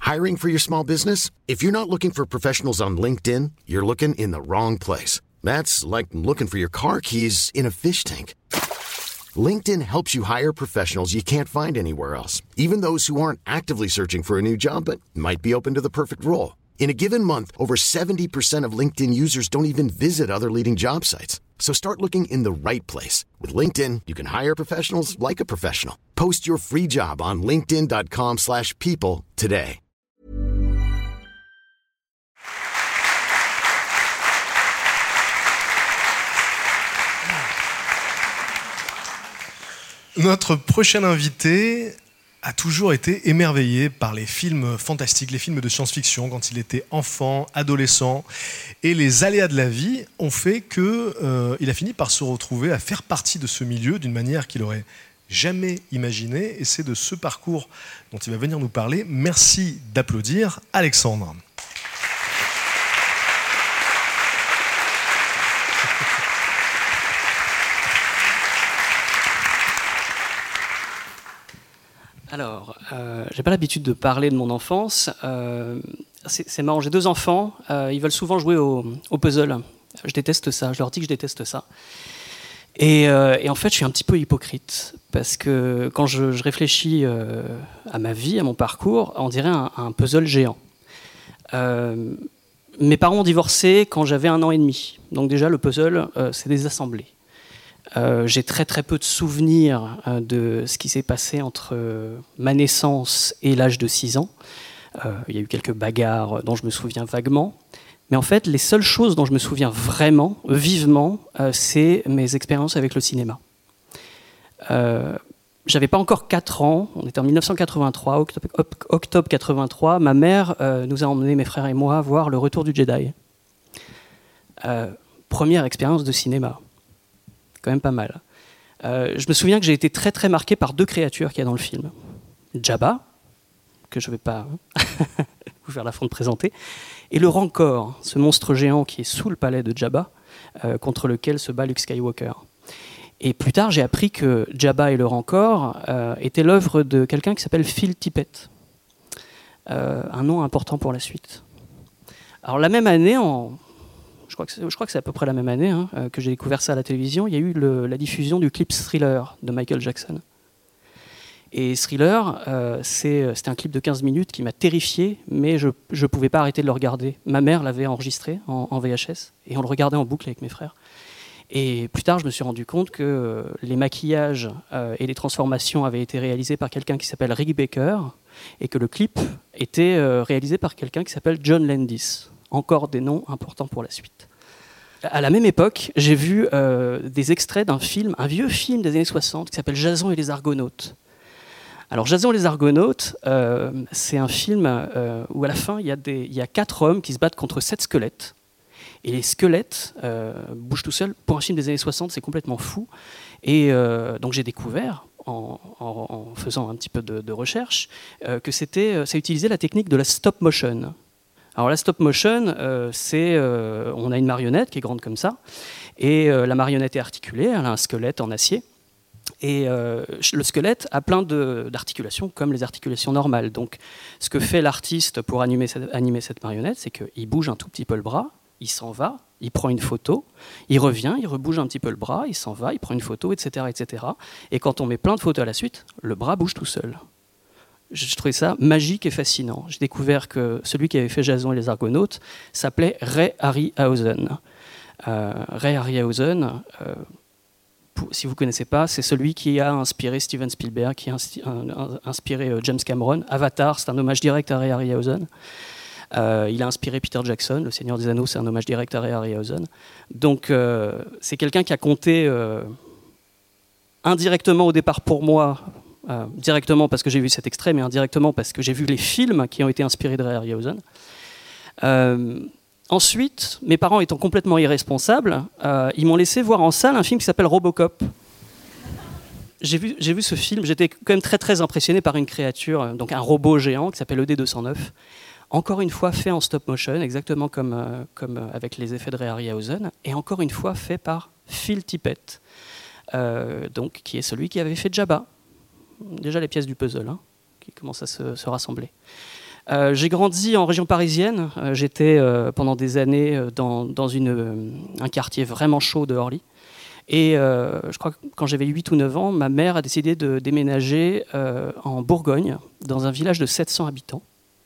Hiring for your small business? If you're not looking for professionals on LinkedIn, you're looking in the wrong place. That's like looking for your car keys in a fish tank. LinkedIn helps you hire professionals you can't find anywhere else, even those who aren't actively searching for a new job but might be open to the perfect role. In a given month, over 70% of LinkedIn users don't even visit other leading job sites. So start looking in the right place. With LinkedIn, you can hire professionals like a professional. Post your free job on linkedin.com/people today. Notre prochain invité a toujours été émerveillé par les films fantastiques, les films de science-fiction quand il était enfant, adolescent. Et les aléas de la vie ont fait qu'il a fini par se retrouver à faire partie de ce milieu d'une manière qu'il n'aurait jamais imaginée. Et c'est de ce parcours dont il va venir nous parler. Merci d'applaudir Alexandre. Alors, j'ai pas l'habitude de parler de mon enfance. C'est marrant, j'ai 2 enfants. Ils veulent souvent jouer au puzzle. Je déteste ça. Je leur dis que je déteste ça. Et en fait, je suis un petit peu hypocrite parce que quand je réfléchis à ma vie, à mon parcours, on dirait un puzzle géant. Mes parents ont divorcé quand j'avais 1 an et demi. Donc déjà, le puzzle, c'est désassemblé. J'ai très très peu de souvenirs de ce qui s'est passé entre ma naissance et l'âge de 6 ans. Il y a eu quelques bagarres dont je me souviens vaguement. Mais en fait, les seules choses dont je me souviens vraiment, vivement, c'est mes expériences avec le cinéma. J'avais pas encore 4 ans, on était en 1983, octobre 83. Ma mère nous a emmenés, mes frères et moi, voir Le Retour du Jedi. Première expérience de cinéma. Quand même pas mal. Je me souviens que j'ai été très très marqué par 2 créatures qu'il y a dans le film. Jabba, que je ne vais pas vous faire l'affront de présenter, et le Rancor, ce monstre géant qui est sous le palais de Jabba, contre lequel se bat Luke Skywalker. Et plus tard, j'ai appris que Jabba et le Rancor étaient l'œuvre de quelqu'un qui s'appelle Phil Tippett. Un nom important pour la suite. Alors la même année, je crois que c'est à peu près la même année que j'ai découvert ça à la télévision, il y a eu la diffusion du clip Thriller de Michael Jackson. Et Thriller, c'était un clip de 15 minutes qui m'a terrifié, mais je ne pouvais pas arrêter de le regarder. Ma mère l'avait enregistré en VHS, et on le regardait en boucle avec mes frères. Et plus tard, je me suis rendu compte que les maquillages et les transformations avaient été réalisés par quelqu'un qui s'appelle Rick Baker, et que le clip était réalisé par quelqu'un qui s'appelle John Landis. Encore des noms importants pour la suite. À la même époque, j'ai vu des extraits d'un film, un vieux film des années 60 qui s'appelle Jason et les Argonautes. Alors Jason et les Argonautes, c'est un film où à la fin, il y a 4 hommes qui se battent contre 7 squelettes. Et les squelettes bougent tout seuls. Pour un film des années 60, c'est complètement fou. Et donc j'ai découvert, en faisant un petit peu de recherche, que ça utilisait la technique de la stop motion. Alors la stop motion, on a une marionnette qui est grande comme ça, et la marionnette est articulée, elle a un squelette en acier, et le squelette a plein d'articulations comme les articulations normales. Donc ce que fait l'artiste pour animer cette marionnette, c'est qu'il bouge un tout petit peu le bras, il s'en va, il prend une photo, il revient, il rebouge un petit peu le bras, il s'en va, il prend une photo, etc., etc. Et quand on met plein de photos à la suite, le bras bouge tout seul. Je trouvais ça magique et fascinant. J'ai découvert que celui qui avait fait Jason et les Argonautes s'appelait Ray Harryhausen. Ray Harryhausen, si vous ne connaissez pas, c'est celui qui a inspiré Steven Spielberg, qui a inspiré James Cameron. Avatar, c'est un hommage direct à Ray Harryhausen. Il a inspiré Peter Jackson. Le Seigneur des Anneaux, c'est un hommage direct à Ray Harryhausen. Donc, c'est quelqu'un qui a compté indirectement au départ pour moi, directement parce que j'ai vu cet extrait, mais indirectement parce que j'ai vu les films qui ont été inspirés de Ray Harryhausen. Ensuite, mes parents étant complètement irresponsables, ils m'ont laissé voir en salle un film qui s'appelle Robocop. J'ai vu ce film, j'étais quand même très très impressionné par une créature, donc un robot géant qui s'appelle ED-209. Encore une fois fait en stop motion, exactement comme avec les effets de Ray Harryhausen, et encore une fois fait par Phil Tippett, donc, qui est celui qui avait fait Jabba. Déjà les pièces du puzzle qui commencent à se rassembler. J'ai grandi en région parisienne. J'étais pendant des années dans un quartier vraiment chaud de Orly. Et je crois que quand j'avais 8 ou 9 ans, ma mère a décidé de déménager en Bourgogne, dans un village de 700 habitants.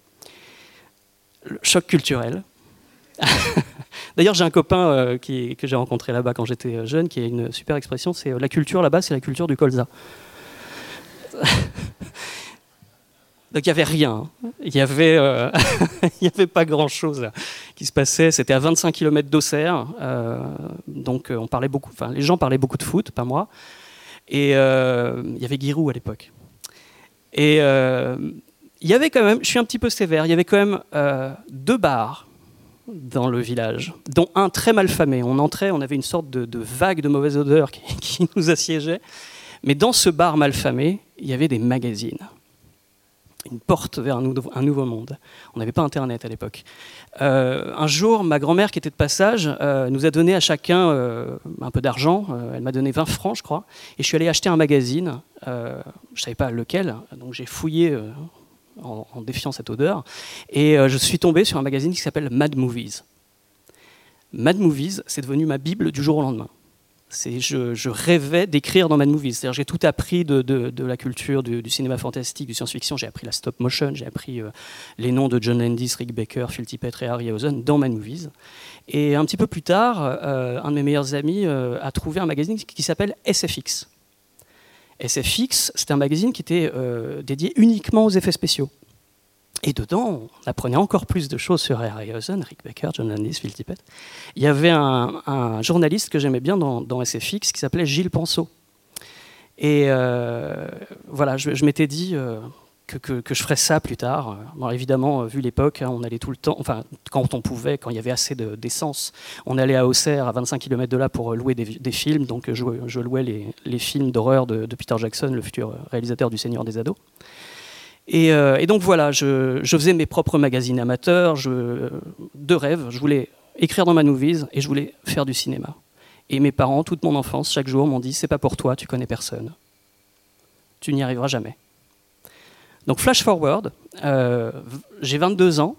Le choc culturel. D'ailleurs, j'ai un copain que j'ai rencontré là-bas quand j'étais jeune, qui a une super expression, c'est la culture là-bas, c'est la culture du colza. Donc il n'y avait rien, il n'y avait pas grand-chose qui se passait. C'était à 25 km d'Auxerre, donc on parlait beaucoup, les gens parlaient beaucoup de foot, pas moi. Et il y avait Giroud à l'époque. Et il y avait quand même, je suis un petit peu sévère, il y avait quand même 2 bars dans le village, dont un très mal famé. On entrait, on avait une sorte de vague de mauvaise odeur qui nous assiégeait. Mais dans ce bar mal famé, il y avait des magazines. Une porte vers un nouveau monde. On n'avait pas Internet à l'époque. Un jour, ma grand-mère, qui était de passage, nous a donné à chacun un peu d'argent. Elle m'a donné 20 francs, je crois. Et je suis allé acheter un magazine. Je ne savais pas lequel, donc j'ai fouillé en défiant cette odeur. Et je suis tombé sur un magazine qui s'appelle Mad Movies. Mad Movies, c'est devenu ma Bible du jour au lendemain. Je rêvais d'écrire dans Mad Movies. C'est-à-dire, j'ai tout appris de la culture du cinéma fantastique, du science-fiction. J'ai appris la stop motion, j'ai appris les noms de John Landis, Rick Baker, Phil Tippett et Harryhausen dans Mad Movies. Et un petit peu plus tard, un de mes meilleurs amis a trouvé un magazine qui s'appelle SFX. SFX, c'est un magazine qui était dédié uniquement aux effets spéciaux. Et dedans, on apprenait encore plus de choses sur Harryhausen, Rick Baker, John Landis, Phil Tippett. Il y avait un journaliste que j'aimais bien dans SFX qui s'appelait Gilles Penseau. Et voilà, je m'étais dit que je ferais ça plus tard. Bon, évidemment, vu l'époque, on allait tout le temps, enfin, quand on pouvait, quand il y avait assez d'essence, on allait à Auxerre, à 25 km de là, pour louer des films. Donc je louais les films d'horreur de Peter Jackson, le futur réalisateur du Seigneur des Ados. Et donc voilà, je faisais mes propres magazines amateurs, de rêve. Je voulais écrire dans Mad Movies et je voulais faire du cinéma. Et mes parents, toute mon enfance, chaque jour, m'ont dit « c'est pas pour toi, tu connais personne. Tu n'y arriveras jamais ». Donc flash forward, j'ai 22 ans.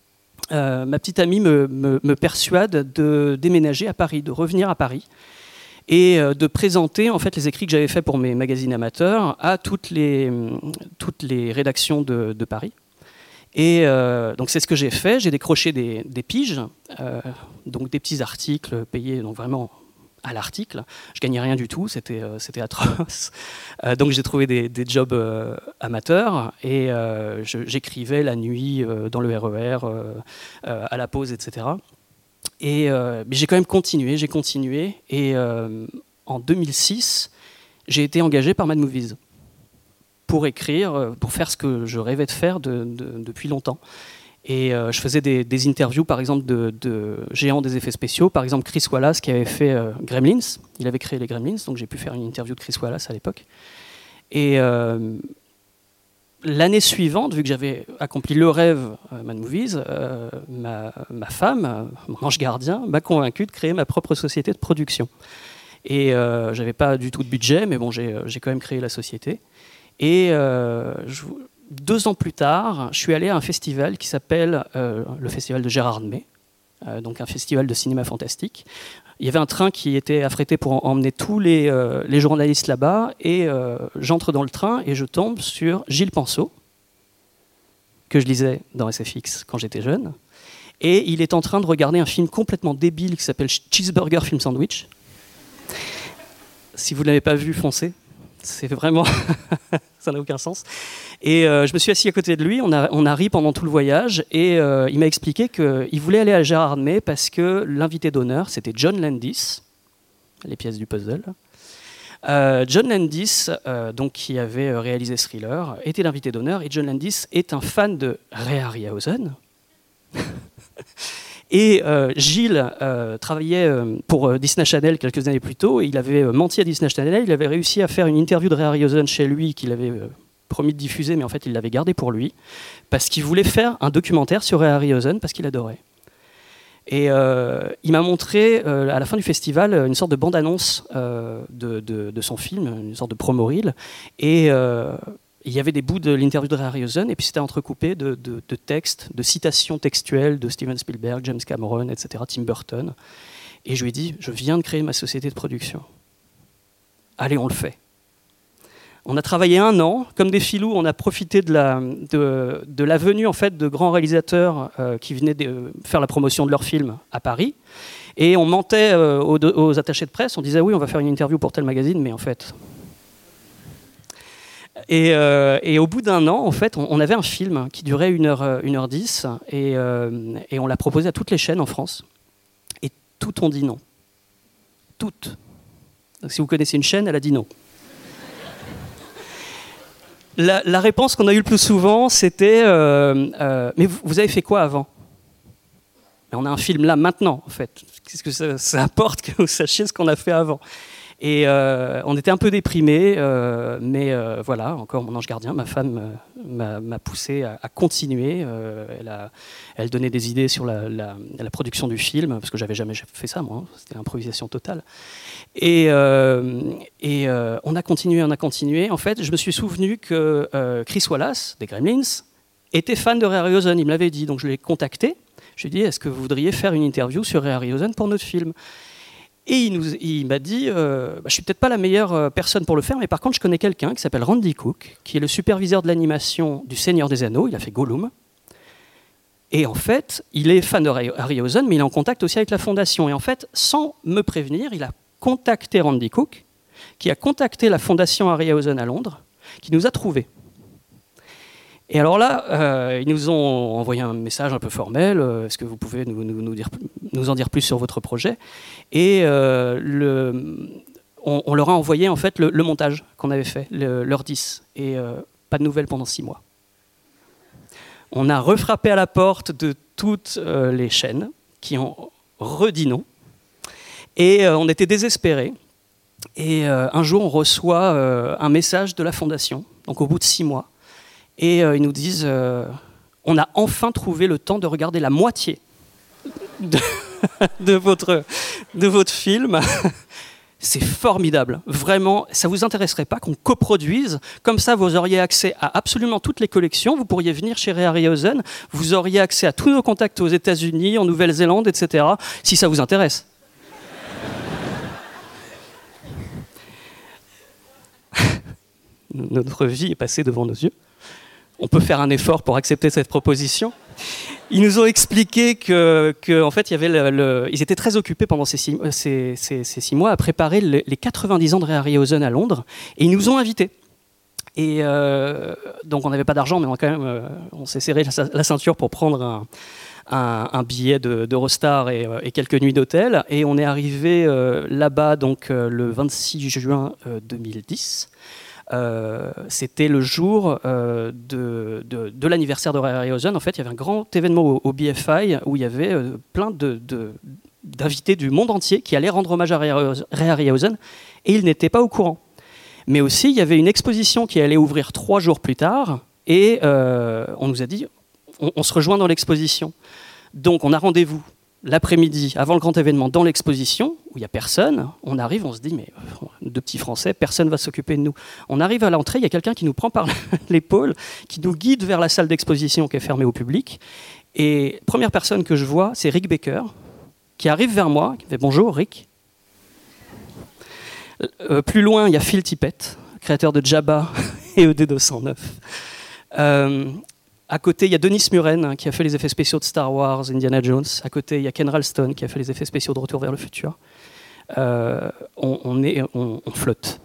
Ma petite amie me persuade de déménager à Paris, de revenir à Paris, et de présenter en fait les écrits que j'avais faits pour mes magazines amateurs à toutes les rédactions de Paris. Et donc c'est ce que j'ai fait. J'ai décroché des piges, donc des petits articles payés donc vraiment à l'article. Je gagnais rien du tout, c'était atroce. Donc j'ai trouvé des jobs amateurs et j'écrivais la nuit dans le RER, à la pause, etc. Et mais j'ai quand même continué, et en 2006, j'ai été engagé par Mad Movies pour écrire, pour faire ce que je rêvais de faire depuis longtemps. Et je faisais des interviews, par exemple, de géants des effets spéciaux, par exemple Chris Wallace qui avait fait Gremlins, il avait créé les Gremlins, donc j'ai pu faire une interview de Chris Wallace à l'époque. Et l'année suivante, vu que j'avais accompli le rêve Mad Movies, ma femme, mon ange gardien, m'a convaincu de créer ma propre société de production. Et j'avais pas du tout de budget, mais bon, j'ai quand même créé la société. Et 2 ans plus tard, je suis allé à un festival qui s'appelle le Festival de Gérard May, donc un festival de cinéma fantastique. Il y avait un train qui était affrété pour emmener tous les journalistes là-bas, et j'entre dans le train et je tombe sur Gilles Penseau, que je lisais dans SFX quand j'étais jeune, et il est en train de regarder un film complètement débile qui s'appelle Cheeseburger Film Sandwich. Si vous ne l'avez pas vu, foncez. C'est vraiment... ça n'a aucun sens. Et je me suis assis à côté de lui, on a ri pendant tout le voyage, et il m'a expliqué qu'il voulait aller à Gérard May parce que l'invité d'honneur, c'était John Landis, les pièces du puzzle. John Landis, donc, qui avait réalisé Thriller, était l'invité d'honneur, et John Landis est un fan de Ray Harryhausen. Et Gilles travaillait pour Disney Channel quelques années plus tôt, et il avait menti à Disney Channel, il avait réussi à faire une interview de Ray Harryhausen chez lui qu'il avait promis de diffuser, mais en fait il l'avait gardé pour lui, parce qu'il voulait faire un documentaire sur Ray Harryhausen, parce qu'il adorait. Et il m'a montré à la fin du festival une sorte de bande-annonce de son film, une sorte de promo reel, et il y avait des bouts de l'interview de Ray Harryhausen, et puis c'était entrecoupé de textes, de citations textuelles de Steven Spielberg, James Cameron, etc., Tim Burton. Et je lui ai dit, je viens de créer ma société de production. Allez, on le fait. On a travaillé 1 an, comme des filous, on a profité de la venue en fait, de grands réalisateurs qui venaient faire la promotion de leurs films à Paris. Et on mentait aux attachés de presse, on disait oui, on va faire une interview pour tel magazine, mais en fait... Et au bout d'1 an, en fait, on avait un film qui durait 1h10 et on l'a proposé à toutes les chaînes en France. Et toutes ont dit non. Toutes. Donc, si vous connaissez une chaîne, elle a dit non. La réponse qu'on a eue le plus souvent, c'était mais vous avez fait quoi avant? Mais on a un film là maintenant, en fait. Qu'est-ce que ça apporte que vous sachiez ce qu'on a fait avant? Et on était un peu déprimés, mais voilà, encore mon ange gardien, ma femme m'a poussé à continuer. Elle donnait des idées sur la production du film, parce que j'avais jamais fait ça, moi. C'était l'improvisation totale. Et on a continué. En fait, je me suis souvenu que Chris Wallace, des Gremlins, était fan de Ray Harryhausen. Il me l'avait dit, donc je l'ai contacté. Je lui ai dit, est-ce que vous voudriez faire une interview sur Ray Harryhausen pour notre film? Et il m'a dit, je ne suis peut-être pas la meilleure personne pour le faire, mais par contre, je connais quelqu'un qui s'appelle Randy Cook, qui est le superviseur de l'animation du Seigneur des Anneaux. Il a fait Gollum. Et en fait, il est fan de Harryhausen, mais il est en contact aussi avec la Fondation. Et en fait, sans me prévenir, il a contacté Randy Cook, qui a contacté la Fondation Harryhausen à Londres, qui nous a trouvés. Et alors là, ils nous ont envoyé un message un peu formel. Est-ce que vous pouvez nous en dire plus sur votre projet? Et on leur a envoyé en fait le montage qu'on avait fait, l'heure 10. Et pas de nouvelles pendant 6 mois. On a refrappé à la porte de toutes les chaînes qui ont redit non. Et on était désespérés. Et un jour, on reçoit un message de la Fondation, donc au bout de 6 mois. Et ils nous disent on a enfin trouvé le temps de regarder la moitié de votre film. C'est formidable. Vraiment, ça ne vous intéresserait pas qu'on coproduise? Comme ça, vous auriez accès à absolument toutes les collections. Vous pourriez venir chez Ray Harryhausen. Vous auriez accès à tous nos contacts aux États-Unis, en Nouvelle-Zélande, etc. Si ça vous intéresse. Notre vie est passée devant nos yeux. On peut faire un effort pour accepter cette proposition. Ils nous ont expliqué que en fait, il y avait ils étaient très occupés pendant ces 6 mois à préparer les 90 ans de Ray Harryhausen à Londres, et ils nous ont invités. Et donc, on n'avait pas d'argent, mais on s'est serré la ceinture pour prendre un billet d'Eurostar et quelques nuits d'hôtel. Et on est arrivé là-bas donc, le 26 juin 2010. C'était le jour de l'anniversaire de Ray Harryhausen. En fait, il y avait un grand événement au BFI où il y avait plein d'invités du monde entier qui allaient rendre hommage à Ray Harryhausen, et ils n'étaient pas au courant. Mais aussi, il y avait une exposition qui allait ouvrir 3 jours plus tard, et on nous a dit on se rejoint dans l'exposition. Donc, on a rendez-vous l'après-midi, avant le grand événement, dans l'exposition, où il n'y a personne. On arrive, on se dit, mais 2 petits Français, personne ne va s'occuper de nous. On arrive à l'entrée, il y a quelqu'un qui nous prend par l'épaule, qui nous guide vers la salle d'exposition qui est fermée au public. Et première personne que je vois, c'est Rick Baker, qui arrive vers moi, qui me fait « Bonjour, Rick ». Plus loin, il y a Phil Tippett, créateur de Jabba et ED209. À côté, il y a Dennis Muren qui a fait les effets spéciaux de Star Wars, Indiana Jones. À côté, il y a Ken Ralston qui a fait les effets spéciaux de Retour vers le futur. On flotte.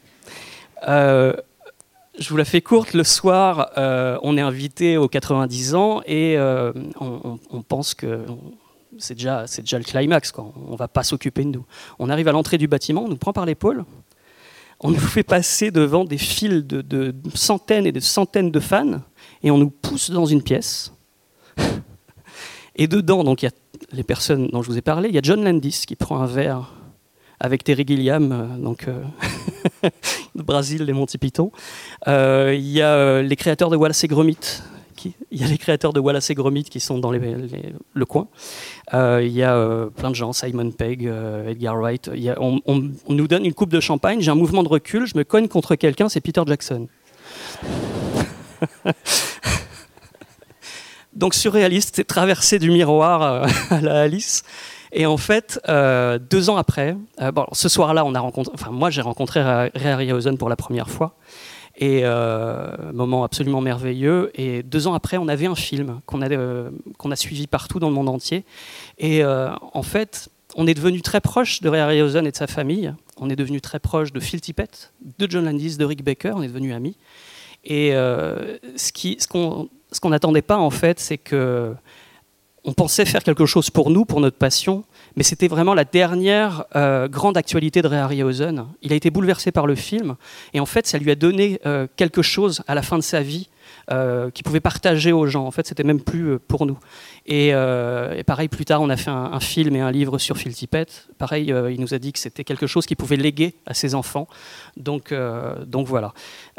Je vous la fais courte. Le soir, on est invité aux 90 ans et on pense que c'est déjà le climax, quoi. On ne va pas s'occuper de nous. On arrive à l'entrée du bâtiment, on nous prend par l'épaule. On nous fait passer devant des files de centaines et de centaines de fans, et on nous pousse dans une pièce. Et dedans, donc, il y a les personnes dont je vous ai parlé. Il y a John Landis qui prend un verre avec Terry Gilliam, de Brésil, les Monty Python. Il y a les créateurs de Wallace et Gromit. Il y a les créateurs de Wallace et Gromit qui sont dans le coin. Il y a plein de gens, Simon Pegg, Edgar Wright. On nous donne une coupe de champagne, j'ai un mouvement de recul, je me cogne contre quelqu'un, c'est Peter Jackson. Donc surréaliste, c'est traverser du miroir à la Alice. Et en fait, 2 ans après, ce soir-là, moi j'ai rencontré Ray Harryhausen pour la première fois. Et moment absolument merveilleux. Et 2 ans après, on avait un film qu'on a suivi partout dans le monde entier. Et en fait, on est devenu très proche de Ray Harryhausen et de sa famille. On est devenu très proche de Phil Tippett, de John Landis, de Rick Baker. On est devenus amis. Et ce qu'on n'attendait pas, en fait, c'est que on pensait faire quelque chose pour nous, pour notre passion, mais c'était vraiment la dernière grande actualité de Ray Harryhausen. Il a été bouleversé par le film, et en fait, ça lui a donné quelque chose à la fin de sa vie qu'il pouvait partager aux gens. En fait, c'était même plus pour nous. Et pareil, plus tard, on a fait un film et un livre sur Phil Tippett. Pareil, il nous a dit que c'était quelque chose qu'il pouvait léguer à ses enfants. Donc voilà.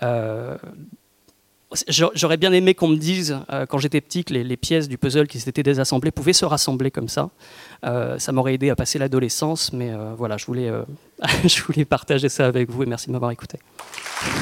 J'aurais bien aimé qu'on me dise, quand j'étais petit, que les pièces du puzzle qui s'étaient désassemblées pouvaient se rassembler comme ça. Ça m'aurait aidé à passer l'adolescence, mais voilà, je voulais partager ça avec vous et merci de m'avoir écouté.